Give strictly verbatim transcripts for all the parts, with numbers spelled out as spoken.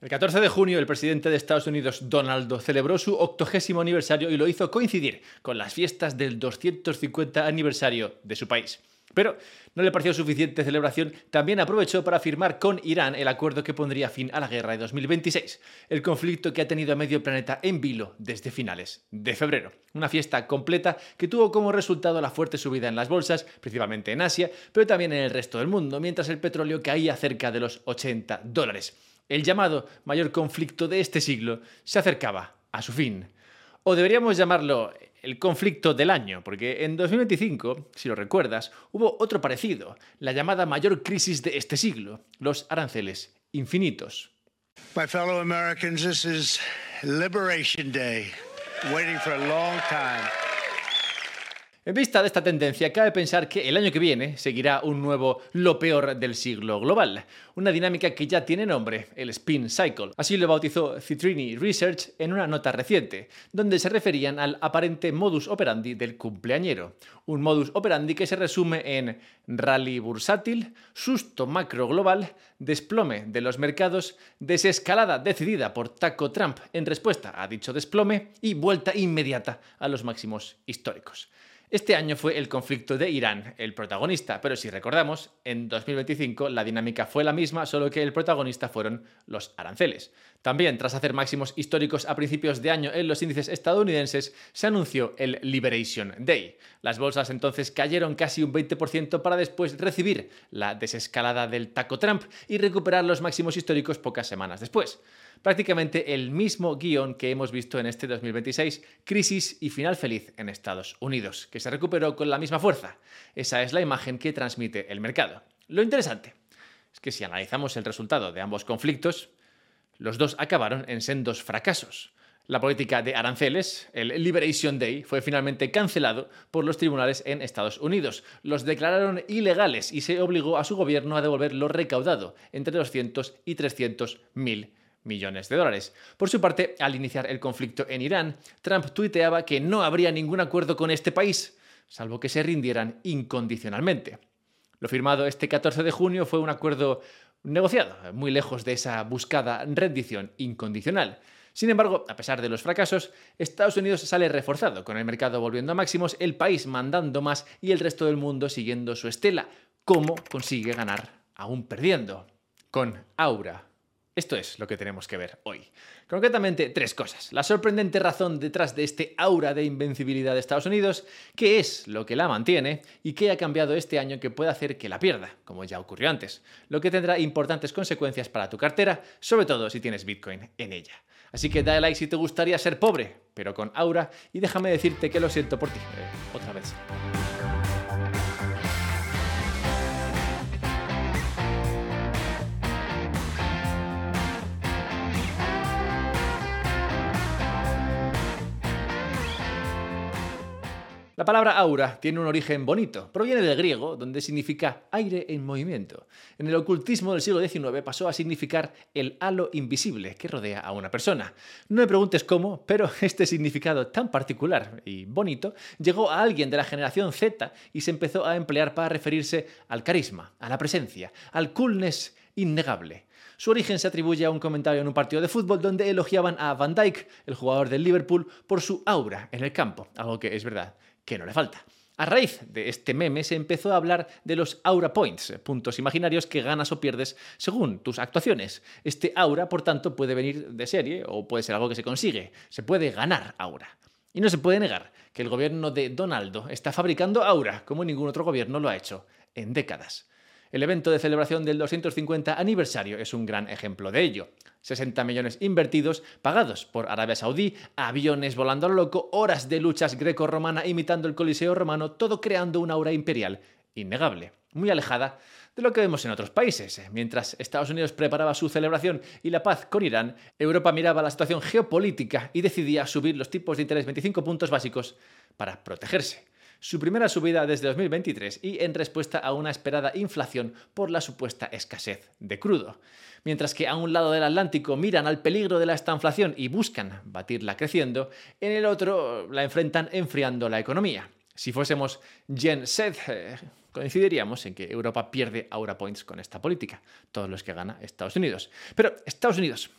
El catorce de junio, el presidente de Estados Unidos, Donald, celebró su octogésimo aniversario y lo hizo coincidir con las fiestas del doscientos cincuenta aniversario de su país. Pero no le pareció suficiente celebración, también aprovechó para firmar con Irán el acuerdo que pondría fin a la guerra de dos mil veintiséis, el conflicto que ha tenido a medio planeta en vilo desde finales de febrero. Una fiesta completa que tuvo como resultado la fuerte subida en las bolsas, principalmente en Asia, pero también en el resto del mundo, mientras el petróleo caía cerca de los ochenta dólares. El llamado mayor conflicto de este siglo se acercaba a su fin. O deberíamos llamarlo el conflicto del año, porque en dos mil veinticinco, si lo recuerdas, hubo otro parecido, la llamada mayor crisis de este siglo, los aranceles infinitos. My fellow Americans, this is Liberation Day, waiting for a long time. En vista de esta tendencia, cabe pensar que el año que viene seguirá un nuevo lo peor del siglo global, una dinámica que ya tiene nombre, el spin cycle. Así lo bautizó Citrini Research en una nota reciente, donde se referían al aparente modus operandi del cumpleañero. Un modus operandi que se resume en rally bursátil, susto macro global, desplome de los mercados, desescalada decidida por Taco Trump en respuesta a dicho desplome y vuelta inmediata a los máximos históricos. Este año fue el conflicto de Irán el protagonista, pero si recordamos, en dos mil veinticinco la dinámica fue la misma, solo que el protagonista fueron los aranceles. También, tras hacer máximos históricos a principios de año en los índices estadounidenses, se anunció el Liberation Day. Las bolsas entonces cayeron casi un veinte por ciento para después recibir la desescalada del Taco Trump y recuperar los máximos históricos pocas semanas después. Prácticamente el mismo guión que hemos visto en este dos mil veintiséis, crisis y final feliz en Estados Unidos, que se recuperó con la misma fuerza. Esa es la imagen que transmite el mercado. Lo interesante es que si analizamos el resultado de ambos conflictos, los dos acabaron en sendos fracasos. La política de aranceles, el Liberation Day, fue finalmente cancelado por los tribunales en Estados Unidos. Los declararon ilegales y se obligó a su gobierno a devolver lo recaudado, entre doscientos y trescientos mil millones de dólares. Por su parte, al iniciar el conflicto en Irán, Trump tuiteaba que no habría ningún acuerdo con este país, salvo que se rindieran incondicionalmente. Lo firmado este catorce de junio fue un acuerdo negociado, muy lejos de esa buscada rendición incondicional. Sin embargo, a pesar de los fracasos, Estados Unidos sale reforzado, con el mercado volviendo a máximos, el país mandando más y el resto del mundo siguiendo su estela. ¿Cómo consigue ganar aún perdiendo? Con aura. Esto es lo que tenemos que ver hoy. Concretamente, tres cosas. La sorprendente razón detrás de este aura de invencibilidad de Estados Unidos, qué es lo que la mantiene y qué ha cambiado este año que puede hacer que la pierda, como ya ocurrió antes, lo que tendrá importantes consecuencias para tu cartera, sobre todo si tienes Bitcoin en ella. Así que dale like si te gustaría ser pobre, pero con aura, y déjame decirte que lo siento por ti. Eh, otra vez. La palabra aura tiene un origen bonito, proviene del griego, donde significa aire en movimiento. En el ocultismo del siglo diecinueve pasó a significar el halo invisible que rodea a una persona. No me preguntes cómo, pero este significado tan particular y bonito llegó a alguien de la generación Z y se empezó a emplear para referirse al carisma, a la presencia, al coolness innegable. Su origen se atribuye a un comentario en un partido de fútbol donde elogiaban a Van Dijk, el jugador del Liverpool, por su aura en el campo, algo que es verdad que no le falta. A raíz de este meme se empezó a hablar de los aura points, puntos imaginarios que ganas o pierdes según tus actuaciones. Este aura, por tanto, puede venir de serie o puede ser algo que se consigue. Se puede ganar aura. Y no se puede negar que el gobierno de Donaldo está fabricando aura como ningún otro gobierno lo ha hecho en décadas. El evento de celebración del doscientos cincuenta aniversario es un gran ejemplo de ello. sesenta millones invertidos, pagados por Arabia Saudí, aviones volando a lo loco, horas de luchas greco-romana imitando el Coliseo romano, todo creando una aura imperial innegable, muy alejada de lo que vemos en otros países. Mientras Estados Unidos preparaba su celebración y la paz con Irán, Europa miraba la situación geopolítica y decidía subir los tipos de interés veinticinco puntos básicos para protegerse. Su primera subida desde dos mil veintitrés y en respuesta a una esperada inflación por la supuesta escasez de crudo. Mientras que a un lado del Atlántico miran al peligro de la estanflación y buscan batirla creciendo, en el otro la enfrentan enfriando la economía. Si fuésemos Gen Z, eh, coincidiríamos en que Europa pierde aura points con esta política, todos los que gana Estados Unidos. Pero Estados Unidos,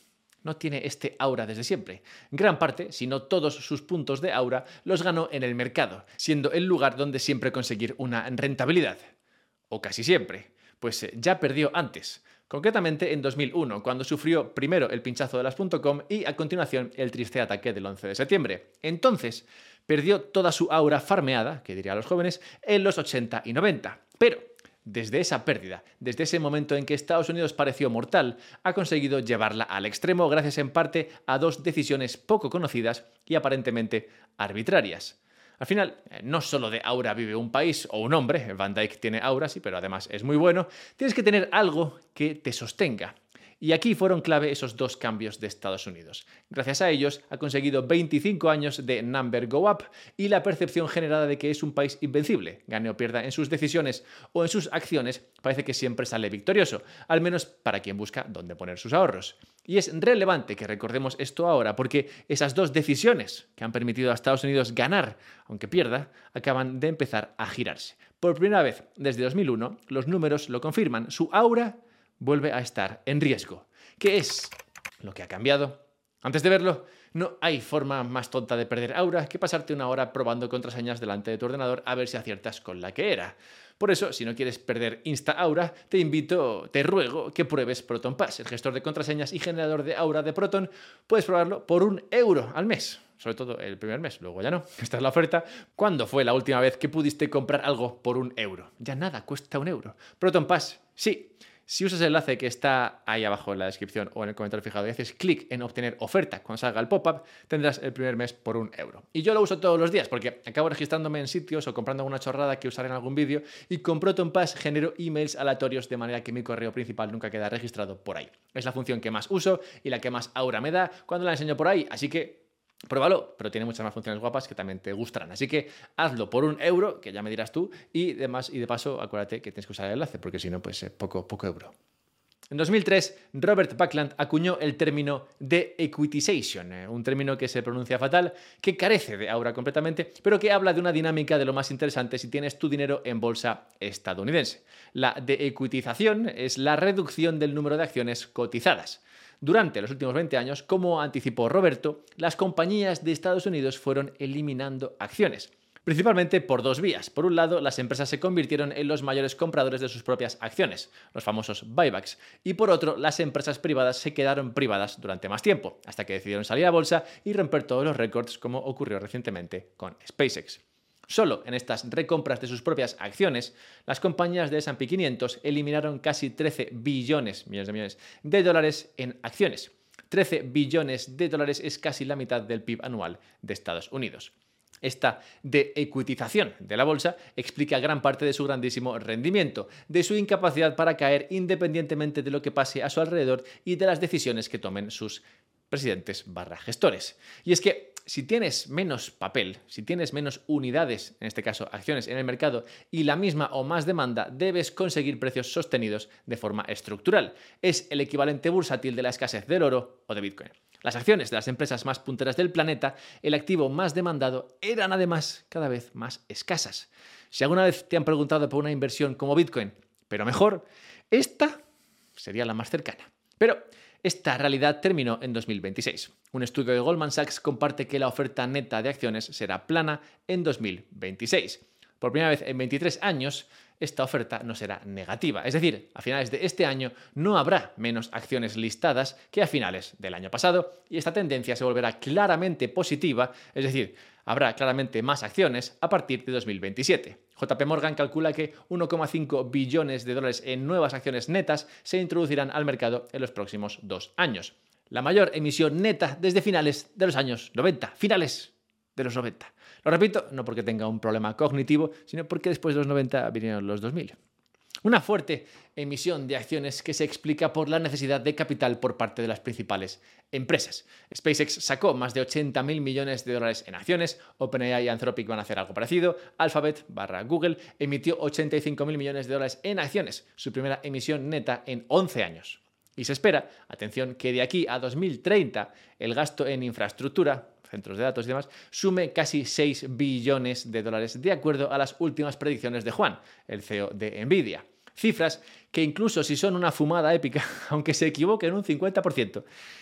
no tiene este aura desde siempre. Gran parte, si no todos sus puntos de aura, los ganó en el mercado, siendo el lugar donde siempre conseguir una rentabilidad. O casi siempre, pues ya perdió antes. Concretamente en dos mil uno, cuando sufrió primero el pinchazo de las .com y a continuación el triste ataque del once de septiembre. Entonces, perdió toda su aura farmeada, que dirían los jóvenes, en los ochenta y noventa. Pero desde esa pérdida, desde ese momento en que Estados Unidos pareció mortal, ha conseguido llevarla al extremo gracias en parte a dos decisiones poco conocidas y aparentemente arbitrarias. Al final, no solo de aura vive un país o un hombre, Van Dijk tiene aura, sí, pero además es muy bueno, tienes que tener algo que te sostenga. Y aquí fueron clave esos dos cambios de Estados Unidos. Gracias a ellos ha conseguido veinticinco años de number go up y la percepción generada de que es un país invencible. Gane o pierda en sus decisiones o en sus acciones, parece que siempre sale victorioso, al menos para quien busca dónde poner sus ahorros. Y es relevante que recordemos esto ahora porque esas dos decisiones que han permitido a Estados Unidos ganar, aunque pierda, acaban de empezar a girarse. Por primera vez desde dos mil uno, los números lo confirman. Su aura vuelve a estar en riesgo. ¿Qué es lo que ha cambiado? Antes de verlo, no hay forma más tonta de perder aura que pasarte una hora probando contraseñas delante de tu ordenador a ver si aciertas con la que era. Por eso, si no quieres perder Insta Aura, te invito, te ruego que pruebes ProtonPass, el gestor de contraseñas y generador de aura de Proton. Puedes probarlo por un euro al mes. Sobre todo el primer mes, luego ya no. Esta es la oferta. ¿Cuándo fue la última vez que pudiste comprar algo por un euro? Ya nada cuesta un euro. ProtonPass, sí. Si usas el enlace que está ahí abajo en la descripción o en el comentario fijado y haces clic en obtener oferta cuando salga el pop-up, tendrás el primer mes por un euro. Y yo lo uso todos los días porque acabo registrándome en sitios o comprando alguna chorrada que usaré en algún vídeo y con ProtonPass genero emails aleatorios de manera que mi correo principal nunca queda registrado por ahí. Es la función que más uso y la que más aura me da cuando la enseño por ahí, así que pruébalo, pero tiene muchas más funciones guapas que también te gustarán. Así que hazlo por un euro, que ya me dirás tú, y demás, y de paso acuérdate que tienes que usar el enlace, porque si no, pues eh, poco, poco euro. En dos mil tres, Robert Buckland acuñó el término de-equitization, eh, un término que se pronuncia fatal, que carece de aura completamente, pero que habla de una dinámica de lo más interesante si tienes tu dinero en bolsa estadounidense. La de-equitización es la reducción del número de acciones cotizadas. Durante los últimos veinte años, como anticipó Roberto, las compañías de Estados Unidos fueron eliminando acciones, principalmente por dos vías. Por un lado, las empresas se convirtieron en los mayores compradores de sus propias acciones, los famosos buybacks, y por otro, las empresas privadas se quedaron privadas durante más tiempo, hasta que decidieron salir a bolsa y romper todos los récords, como ocurrió recientemente con SpaceX. Solo en estas recompras de sus propias acciones, las compañías de ese and pe quinientos eliminaron casi trece billones, millones de millones, de dólares en acciones. trece billones de dólares es casi la mitad del P I B anual de Estados Unidos. Esta de-equitización de la bolsa explica gran parte de su grandísimo rendimiento, de su incapacidad para caer independientemente de lo que pase a su alrededor y de las decisiones que tomen sus presidentes barra gestores. Y es que si tienes menos papel, si tienes menos unidades, en este caso acciones en el mercado, y la misma o más demanda, debes conseguir precios sostenidos de forma estructural. Es el equivalente bursátil de la escasez del oro o de Bitcoin. Las acciones de las empresas más punteras del planeta, el activo más demandado, eran además cada vez más escasas. Si alguna vez te han preguntado por una inversión como Bitcoin, pero mejor, esta sería la más cercana. Pero esta realidad terminó en dos mil veintiséis. Un estudio de Goldman Sachs comparte que la oferta neta de acciones será plana en dos mil veintiséis. Por primera vez en veintitrés años, esta oferta no será negativa. Es decir, a finales de este año no habrá menos acciones listadas que a finales del año pasado y esta tendencia se volverá claramente positiva, es decir, habrá claramente más acciones a partir de dos mil veintisiete. J P Morgan calcula que uno coma cinco billones de dólares en nuevas acciones netas se introducirán al mercado en los próximos dos años. La mayor emisión neta desde finales de los años noventa. Finales de los noventa. Lo repito, no porque tenga un problema cognitivo, sino porque después de los noventa vinieron los dos mil. Una fuerte emisión de acciones que se explica por la necesidad de capital por parte de las principales empresas. SpaceX sacó más de ochenta mil millones de dólares en acciones, OpenAI y Anthropic van a hacer algo parecido, Alphabet barra Google emitió ochenta y cinco mil millones de dólares en acciones, su primera emisión neta en once años. Y se espera, atención, que de aquí a dos mil treinta el gasto en infraestructura, centros de datos y demás, sume casi seis billones de dólares de acuerdo a las últimas predicciones de Juan, el C E O de Nvidia. Cifras que incluso si son una fumada épica, aunque se equivoquen un cincuenta por ciento,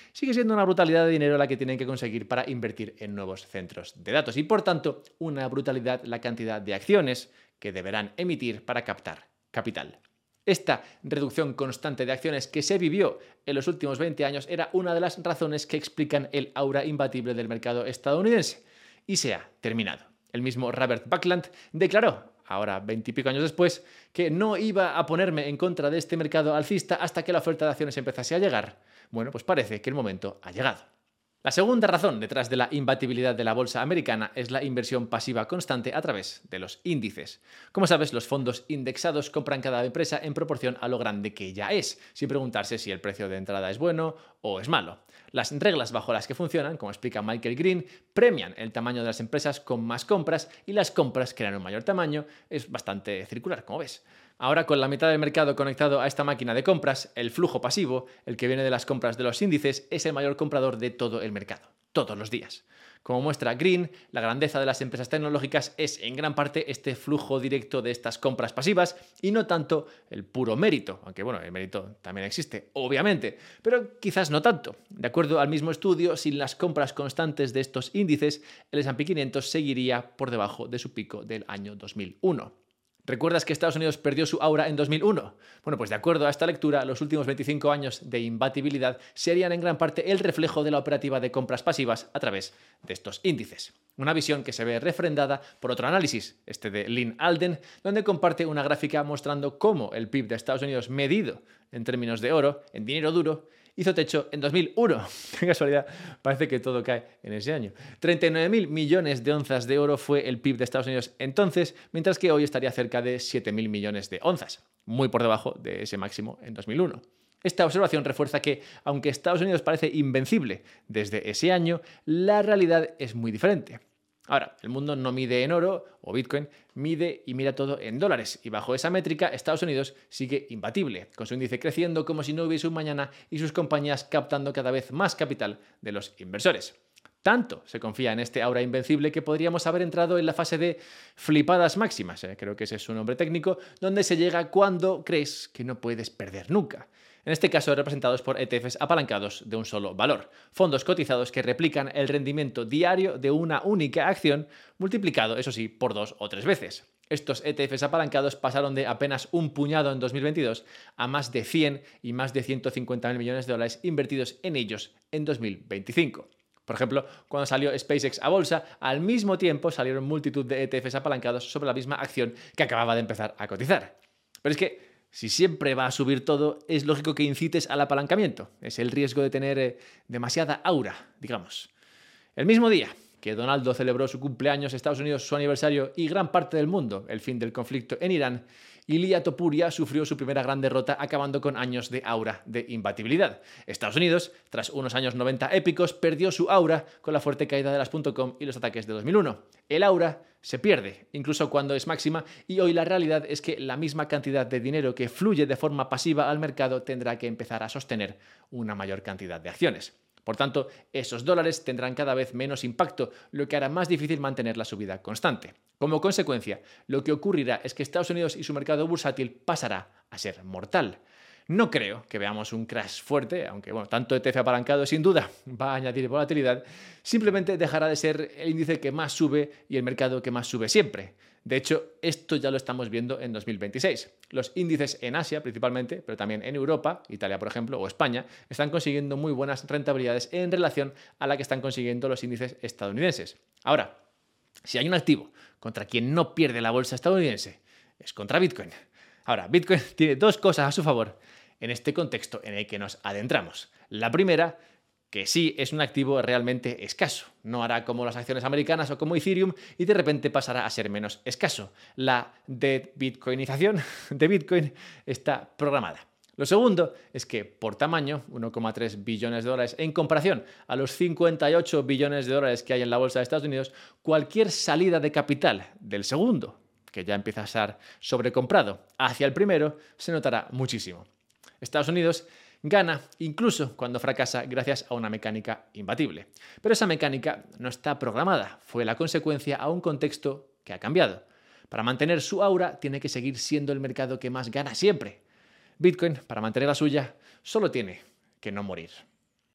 sigue siendo una brutalidad de dinero la que tienen que conseguir para invertir en nuevos centros de datos y, por tanto, una brutalidad la cantidad de acciones que deberán emitir para captar capital. Esta reducción constante de acciones que se vivió en los últimos veinte años era una de las razones que explican el aura imbatible del mercado estadounidense. Y se ha terminado. El mismo Robert Buckland declaró, ahora veintipico años después, que no iba a ponerme en contra de este mercado alcista hasta que la oferta de acciones empezase a llegar. Bueno, pues parece que el momento ha llegado. La segunda razón detrás de la imbatibilidad de la bolsa americana es la inversión pasiva constante a través de los índices. Como sabes, los fondos indexados compran cada empresa en proporción a lo grande que ya es, sin preguntarse si el precio de entrada es bueno o es malo. Las reglas bajo las que funcionan, como explica Michael Green, premian el tamaño de las empresas con más compras y las compras crean un mayor tamaño. Es bastante circular, como ves. Ahora, con la mitad del mercado conectado a esta máquina de compras, el flujo pasivo, el que viene de las compras de los índices, es el mayor comprador de todo el mercado, todos los días. Como muestra Green, la grandeza de las empresas tecnológicas es en gran parte este flujo directo de estas compras pasivas y no tanto el puro mérito, aunque bueno, el mérito también existe, obviamente, pero quizás no tanto. De acuerdo al mismo estudio, sin las compras constantes de estos índices, el ese and pe quinientos seguiría por debajo de su pico del año dos mil uno. ¿Recuerdas que Estados Unidos perdió su aura en dos mil uno? Bueno, pues de acuerdo a esta lectura, los últimos veinticinco años de imbatibilidad serían en gran parte el reflejo de la operativa de compras pasivas a través de estos índices. Una visión que se ve refrendada por otro análisis, este de Lynn Alden, donde comparte una gráfica mostrando cómo el P I B de Estados Unidos medido en términos de oro, en dinero duro, hizo techo en dos mil uno. Qué casualidad, parece que todo cae en ese año. treinta y nueve mil millones de onzas de oro fue el P I B de Estados Unidos entonces, mientras que hoy estaría cerca de siete mil millones de onzas, muy por debajo de ese máximo en dos mil uno. Esta observación refuerza que, aunque Estados Unidos parece invencible desde ese año, la realidad es muy diferente. Ahora, el mundo no mide en oro o Bitcoin, mide y mira todo en dólares. Y bajo esa métrica, Estados Unidos sigue imbatible, con su índice creciendo como si no hubiese un mañana y sus compañías captando cada vez más capital de los inversores. Tanto se confía en este aura invencible que podríamos haber entrado en la fase de flipadas máximas, ¿eh? Creo que ese es su nombre técnico, donde se llega cuando crees que no puedes perder nunca. En este caso representados por E T Fs apalancados de un solo valor, fondos cotizados que replican el rendimiento diario de una única acción, multiplicado, eso sí, por dos o tres veces. Estos E T Fs apalancados pasaron de apenas un puñado en dos mil veintidós a más de cien y más de ciento cincuenta mil millones de dólares invertidos en ellos en dos mil veinticinco. Por ejemplo, cuando salió SpaceX a bolsa, al mismo tiempo salieron multitud de E T Fs apalancados sobre la misma acción que acababa de empezar a cotizar. Pero es que si siempre va a subir todo, es lógico que incites al apalancamiento. Es el riesgo de tener eh, demasiada aura, digamos. El mismo día que Donaldo celebró su cumpleaños, Estados Unidos su aniversario y gran parte del mundo el fin del conflicto en Irán, Ilia Topuria sufrió su primera gran derrota acabando con años de aura de imbatibilidad. Estados Unidos, tras unos años noventa épicos, perdió su aura con la fuerte caída de las .com y los ataques de dos mil uno. El aura se pierde, incluso cuando es máxima, y hoy la realidad es que la misma cantidad de dinero que fluye de forma pasiva al mercado tendrá que empezar a sostener una mayor cantidad de acciones. Por tanto, esos dólares tendrán cada vez menos impacto, lo que hará más difícil mantener la subida constante. Como consecuencia, lo que ocurrirá es que Estados Unidos y su mercado bursátil pasará a ser mortal. No creo que veamos un crash fuerte, aunque bueno, tanto E T F apalancado sin duda va a añadir volatilidad, simplemente dejará de ser el índice que más sube y el mercado que más sube siempre. De hecho, esto ya lo estamos viendo en dos mil veintiséis. Los índices en Asia principalmente, pero también en Europa, Italia por ejemplo, o España, están consiguiendo muy buenas rentabilidades en relación a la que están consiguiendo los índices estadounidenses. Ahora, si hay un activo contra quien no pierde la bolsa estadounidense, es contra Bitcoin. Ahora, Bitcoin tiene dos cosas a su favor en este contexto en el que nos adentramos. La primera, que sí es un activo realmente escaso. No hará como las acciones americanas o como Ethereum y de repente pasará a ser menos escaso. La de-bitcoinización de Bitcoin está programada. Lo segundo es que por tamaño, uno coma tres billones de dólares, en comparación a los cincuenta y ocho billones de dólares que hay en la bolsa de Estados Unidos, cualquier salida de capital del segundo, que ya empieza a estar sobrecomprado, hacia el primero, se notará muchísimo. Estados Unidos gana incluso cuando fracasa gracias a una mecánica imbatible. Pero esa mecánica no está programada, fue la consecuencia a un contexto que ha cambiado. Para mantener su aura tiene que seguir siendo el mercado que más gana siempre. Bitcoin, para mantener la suya, solo tiene que no morir.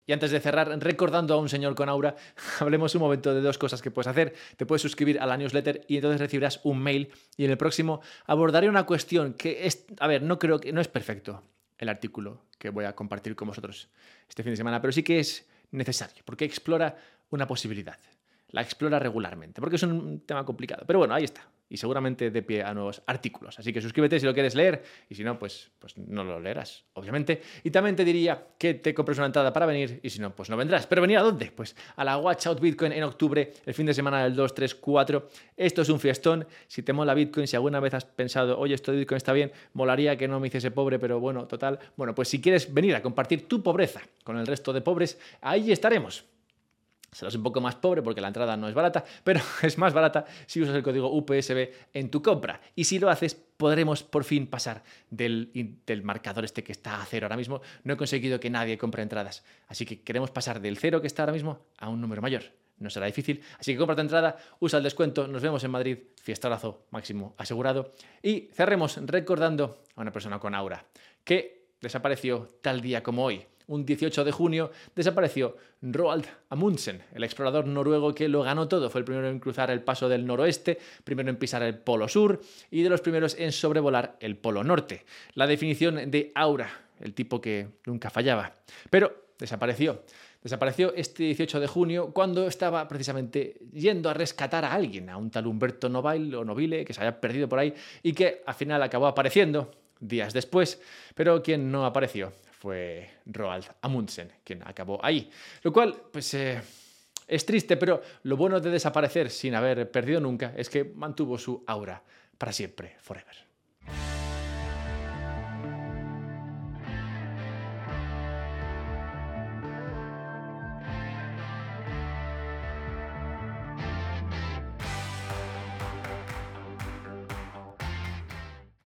Y antes de cerrar, recordando a un señor con aura, hablemos un momento de dos cosas que puedes hacer. Te puedes suscribir a la newsletter y entonces recibirás un mail, y en el próximo abordaré una cuestión que es, a ver, no creo que no es perfecto el artículo que voy a compartir con vosotros este fin de semana, pero sí que es necesario, porque explora una posibilidad. La explora regularmente, porque es un tema complicado. Pero bueno, ahí está. Y seguramente dé pie a nuevos artículos. Así que suscríbete si lo quieres leer, y si no, pues, pues no lo leerás, obviamente. Y también te diría que te compres una entrada para venir, y si no, pues no vendrás. ¿Pero venir a dónde? Pues a la Watch Out Bitcoin en octubre, el fin de semana del dos, tres, cuatro. Esto es un fiestón. Si te mola Bitcoin, si alguna vez has pensado, oye, esto de Bitcoin está bien, molaría que no me hiciese pobre, pero bueno, total. Bueno, pues si quieres venir a compartir tu pobreza con el resto de pobres, ahí estaremos. Serás un poco más pobre porque la entrada no es barata, pero es más barata si usas el código U P S B en tu compra. Y si lo haces, podremos por fin pasar del, del marcador este que está a cero ahora mismo. No he conseguido que nadie compre entradas, así que queremos pasar del cero que está ahora mismo a un número mayor. No será difícil, así que compra tu entrada, usa el descuento, nos vemos en Madrid, fiestazo máximo asegurado. Y cerremos recordando a una persona con aura que desapareció tal día como hoy. Un dieciocho de junio desapareció Roald Amundsen, el explorador noruego que lo ganó todo. Fue el primero en cruzar el paso del noroeste, primero en pisar el polo sur y de los primeros en sobrevolar el polo norte. La definición de aura, el tipo que nunca fallaba. Pero desapareció. Desapareció este dieciocho de junio cuando estaba precisamente yendo a rescatar a alguien, a un tal Humberto Nobile o Nobile que se había perdido por ahí y que al final acabó apareciendo días después, pero quien no apareció fue Roald Amundsen, quien acabó ahí. Lo cual, pues, eh, es triste, pero lo bueno de desaparecer sin haber perdido nunca es que mantuvo su aura para siempre, forever.